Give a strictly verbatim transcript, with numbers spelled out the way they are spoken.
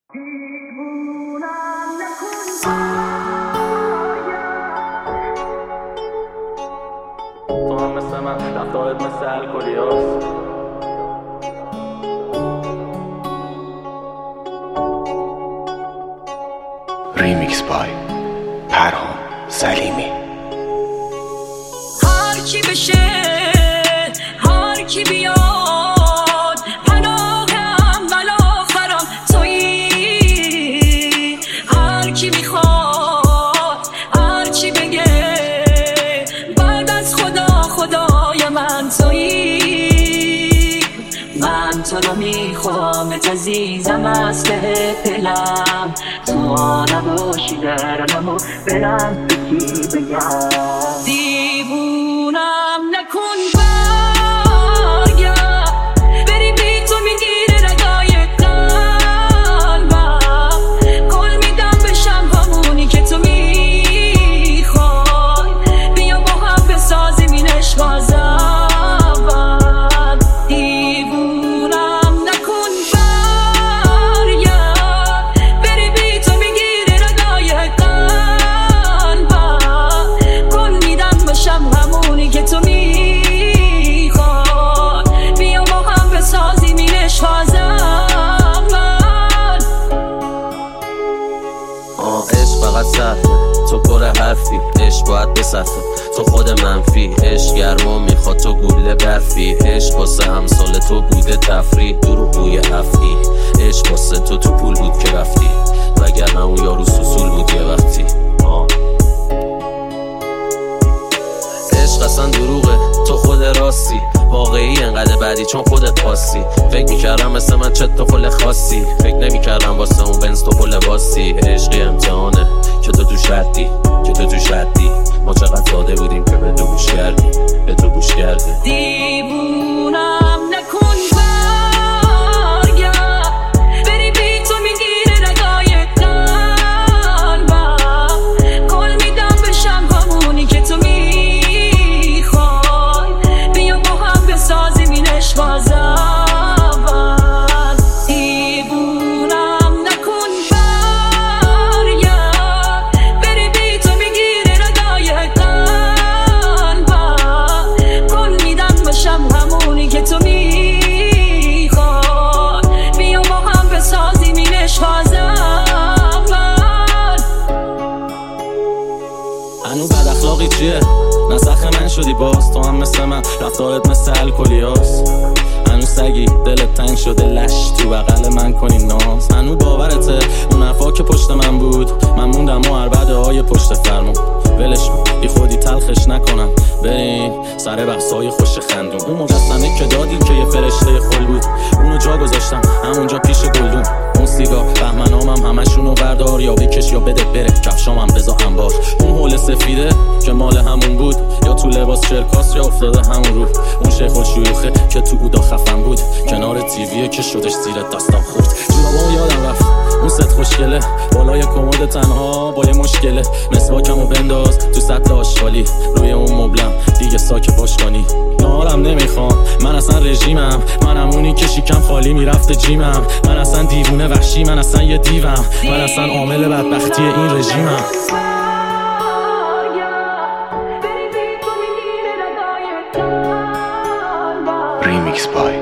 تو هم مثل من رفتارت مثل الکلیاست. ریمیکس بای پرهام سلیمی. هر کی بشه هر کی بیاد پناهم ولا آخرم تویی. هر کی میخواد هر چی بگه بعد از خدا خدای من تویی. من تو رو میخوامت عزیزم از ته دلم، تو نباشی درمو برم کی بگم. دیوونم نکن برگرد بری بی تو میگیره رگای قلبم. گل میدم بشم همونی که تو میخوای، بیا با هم بسازیم این عشق از اول. دیوونم نکن برگرد بری بی تو میگیره رگای قلبم. گل میدم بشم همونی که تو میخوای، بیا با هم بسازیم این عشق از اول. آه عشق فقط صرفه، تو پر حرفی، عشق باید بسفه، تو خود منفی. عشق گرما میخواد تو گوله برفی، عشق واسه همسال تو بوده تفریح دروغ بوی افتی. عشق واسه تو تو پول بود که رفتی، وگرنه اون یارو سوسول بود یه وقتی. آه عشق اصلا دروغه، تو خود راستی، واقعی انقدر بعدی چون خودت خاصی. فکر میکردم مثل من چت تو خل خاصی، فکر نمیکردم واسه اون بنز تو خل باسی. عشقی امتحانه که تو توش ردی، که تو توش ردی. ما چقدر ساده بودیم که به تو گوش کردی، به تو گوش کردی. دیوونم نکن برگرد بری بی تو میگیره رگای قلبم. گل میدم بشم همونی که تو میخوای، بیا با هم بسازیم این عشق از اول. دیوونم نکن برگرد بری بی تو میگیره رگای قلبم. گل میدم بشم همونی که تو میخوای، بیا با هم بسازیم این عشق از اول. هنو بد اخلاقی چیه؟ نسخ من شدی باز، تو هم مثل من رفتارت مثل الکلیاست. هنو سگی دلت تنگ شده لش تو بغل من کنی ناز. هنو باورته اون حرفا که پشت من بود، من موندم و عربده های پشت فرمون. ولش بی خودی تلخش نکنم، بریم سر بحثای خوش خندون. اون مجسمه که دادیم که یه فرشته خل بود، اونو جا گذاشتم همونجا پیش گلدون. اون سیگار بهمنامم همشونو بردار، یا بکش یا بده بره کفشامم بذار انبار. اون حول سفیده که مال همون بود، یا تو لباس چرکاس یا افتاده همون رو. اون شیخ الشیوخه که تو اودا خفن بود، کنار تیویه که شدش زیر دستم خورد. جورابامو یادم رفت اون ست خوشگله، بالای کمد تنها با یه مشکله. مسواکمو بنداز تو سطل آشغالی، روی اون مبلم دیگه ساک باش کنی. نهارم نمیخوام من اصلا رژیمم، منم اونی که شیکم خالی میرفته جیمم. من اصلا دیوونه وحشی، من اصلا یه دیوم، من اصلا عامل بدبختی این رژیمم. ریمیکس بای